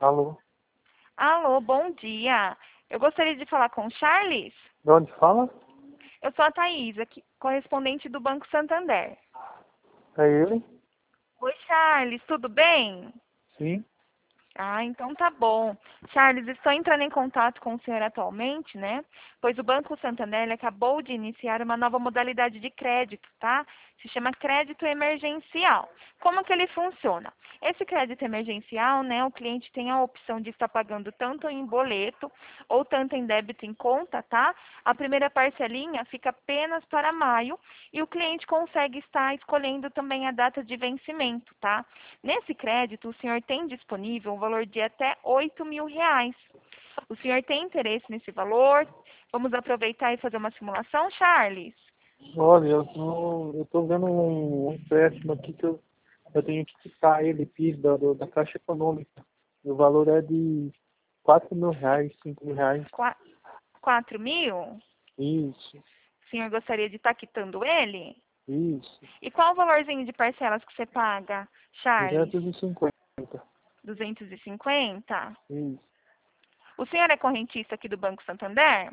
Alô? Alô, bom dia. Eu gostaria de falar com o Charles. De onde fala? Eu sou a Thaís, aqui, correspondente do Banco Santander. É ele? Oi, Charles, tudo bem? Sim. Ah, então tá bom. Charles, estou entrando em contato com o senhor atualmente, né? Pois o Banco Santander ele acabou de iniciar uma nova modalidade de crédito, tá? Se chama crédito emergencial. Como que ele funciona? Esse crédito emergencial, né, o cliente tem a opção de estar pagando tanto em boleto ou tanto em débito em conta, tá? A primeira parcelinha fica apenas para maio e o cliente consegue estar escolhendo também a data de vencimento, tá? Nesse crédito, o senhor tem disponível um valor de até R$ 8.000. O senhor tem interesse nesse valor? Vamos aproveitar e fazer uma simulação, Charles? Olha, eu tô vendo um empréstimo aqui que eu tenho que quitar ele, PIS, da Caixa Econômica. O valor é de R$ 4.000, R$ 5.000. 4.000? Isso, O senhor gostaria de estar quitando ele? isso. E qual o valorzinho de parcelas que você paga, Charles? 250. 250? Isso. O senhor é correntista aqui do Banco Santander?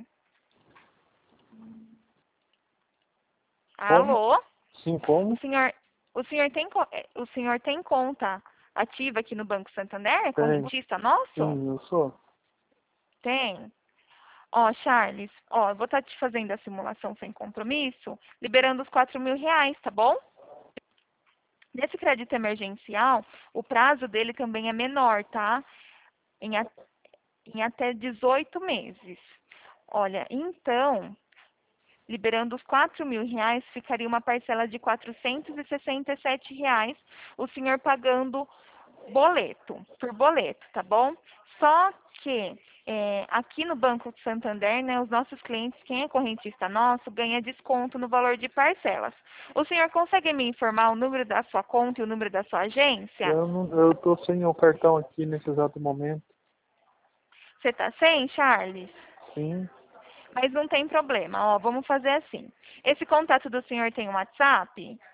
Como? Alô? Sim, O como? senhor, o senhor tem conta ativa aqui no Banco Santander? É Tem. correntista nosso? Sim, eu sou. Tem. Ó, Charles, ó, eu vou estar te fazendo a simulação sem compromisso, liberando os R$ 4.000, tá bom? Nesse crédito emergencial, o prazo dele também é menor, tá? Em, a- em até 18 meses. Olha, então, liberando os R$ 4.000, ficaria uma parcela de R$ 467, o senhor pagando boleto, por boleto, tá bom? Só que aqui no Banco Santander, né, os nossos clientes, quem é correntista nosso, ganha desconto no valor de parcelas. O senhor consegue me informar o número da sua conta e o número da sua agência? Eu tô sem o cartão aqui nesse exato momento. Você tá sem, Charles? Sim. Mas não tem problema, ó, vamos fazer assim. Esse contato do senhor tem um WhatsApp?